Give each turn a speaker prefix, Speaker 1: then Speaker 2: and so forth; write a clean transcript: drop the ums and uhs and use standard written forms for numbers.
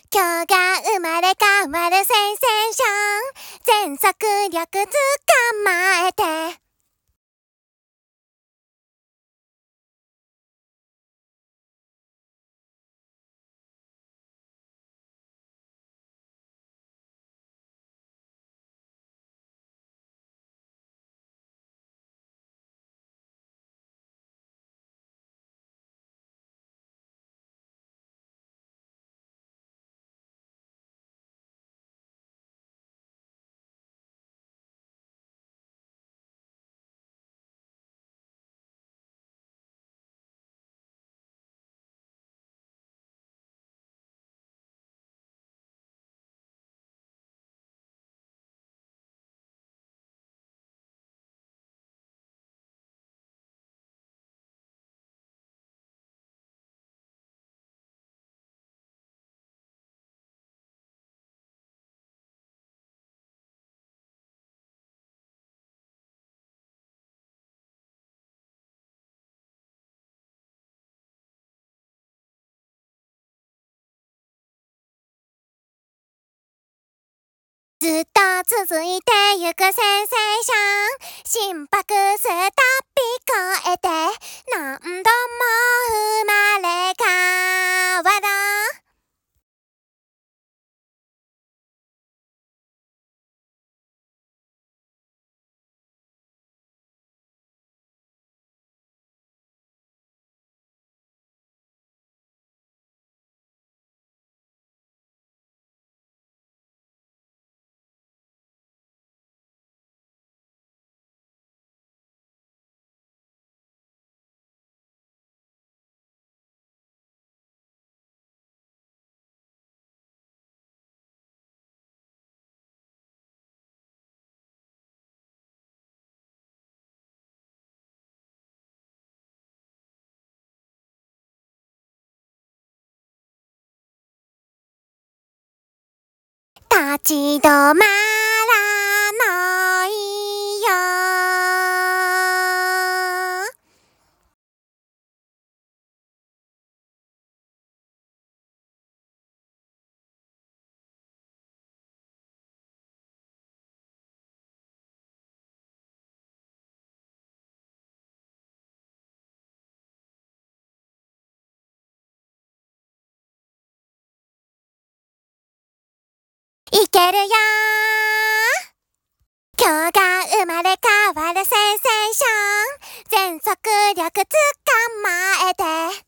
Speaker 1: 今日が生まれ変わるセンセーション。全速力捕まえて。ずっと続いてゆくセンセーション。心拍数飛び越えて何度も生まれ変わろう。立ち止まらないよ。いけるよ。今日が生まれ変わるセンセーション。全速力捕まえて。